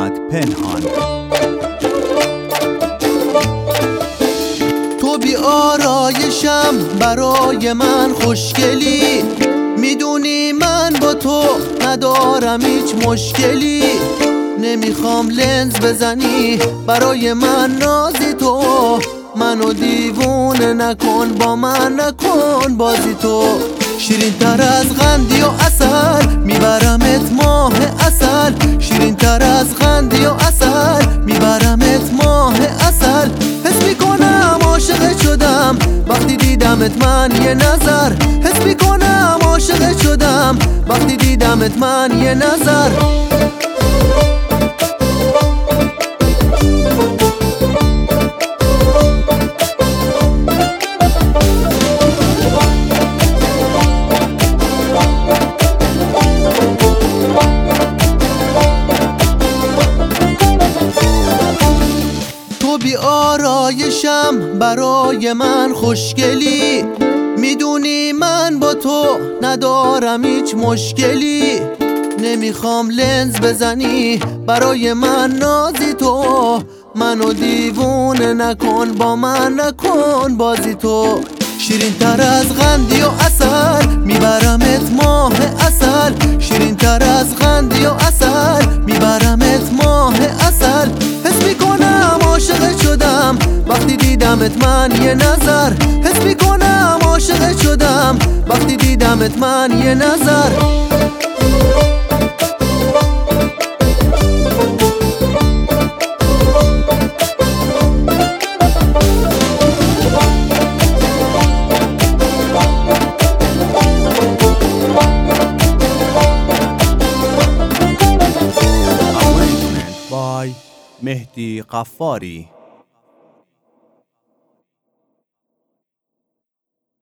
محمد پنهان. تو بی آرایشم برای من خوشگلی، میدونی من با تو ندارم هیچ مشکلی. نمیخوام لنز بزنی برای من نازی تو، منو دیوونه نکن با من نکن بازی تو. شیرین تر از قندی و عسل میبرمت ماه عسل، شیرین تر از قندی و عسل میبرمت ماه عسل. حس میکنم عاشقت شدم وقتی دیدمت من یه نظر، حس میکنم عاشقت شدم وقتی دیدمت من یه نظر. بی آرایشم برای من خوشگلی، میدونی من با تو ندارم هیچ مشکلی. نمیخوام لنز بزنی برای من نازی تو، منو دیوونه نکن با من نکن بازی تو. شیرین تر از قندی و عسل میبرمت ماه عسل، شیرین تر از قندی و عسل میبرمت ماه عسل. حس میکنم عاشقت شدم وقتی دیدمت من یه نظر، حس میکنم عاشقت شدم وقتی دیدمت من یه نظر. مهدی قفاری.